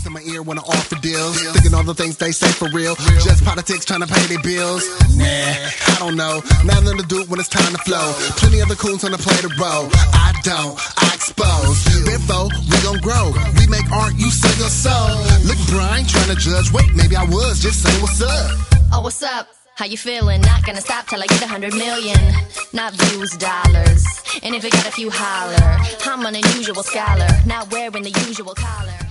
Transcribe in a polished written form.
in my ear when I offer deals. Thinking all the things they say for real. Just politics trying to pay their bills. Nah, I don't know. Nothing to do when it's time to flow. Plenty other coons on the play to roll. I don't, I expose. Therefore, we gon' grow. We make art, you sing your soul. Look, Brian, trying to judge. Wait, maybe I was. Just say what's up. Oh, what's up? How you feeling? Not gonna stop till I get 100 million. Not views, dollars. And if you got a few, holler. I'm an unusual scholar, not wearing the usual collar.